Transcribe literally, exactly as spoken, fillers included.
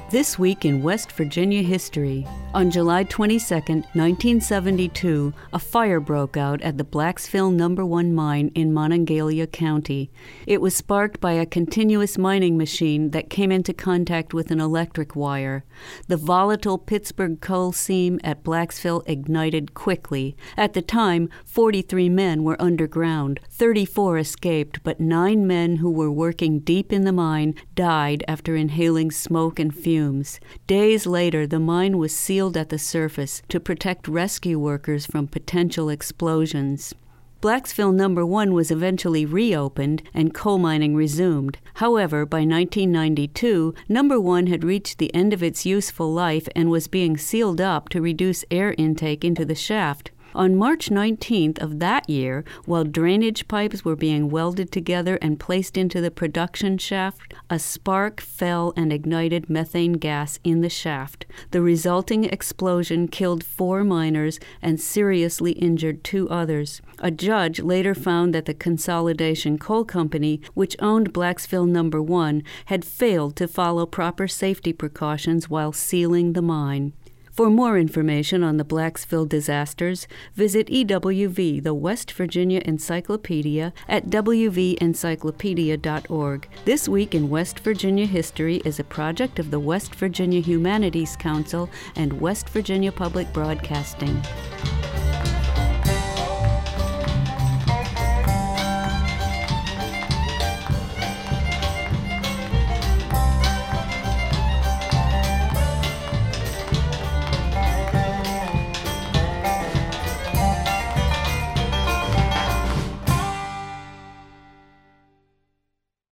This week in West Virginia history. On July twenty-second, nineteen seventy-two, a fire broke out at the Blacksville Number One mine in Monongalia County. It was sparked by a continuous mining machine that came into contact with an electric wire. The volatile Pittsburgh coal seam at Blacksville ignited quickly. At the time, forty-three men were underground. thirty-four escaped, but nine men who were working deep in the mine died after inhaling smoke and fumes. Days later, the mine was sealed at the surface to protect rescue workers from potential explosions. Blacksville Number One was eventually reopened and coal mining resumed. However, by nineteen ninety-two, Number One had reached the end of its useful life and was being sealed up to reduce air intake into the shaft. On March nineteenth of that year, while drainage pipes were being welded together and placed into the production shaft, a spark fell and ignited methane gas in the shaft. The resulting explosion killed four miners and seriously injured two others. A judge later found that the Consolidation Coal Company, which owned Blacksville Number One, had failed to follow proper safety precautions while sealing the mine. For more information on the Blacksville disasters, visit E W V, the West Virginia Encyclopedia, at w v encyclopedia dot org. This Week in West Virginia History is a project of the West Virginia Humanities Council and West Virginia Public Broadcasting.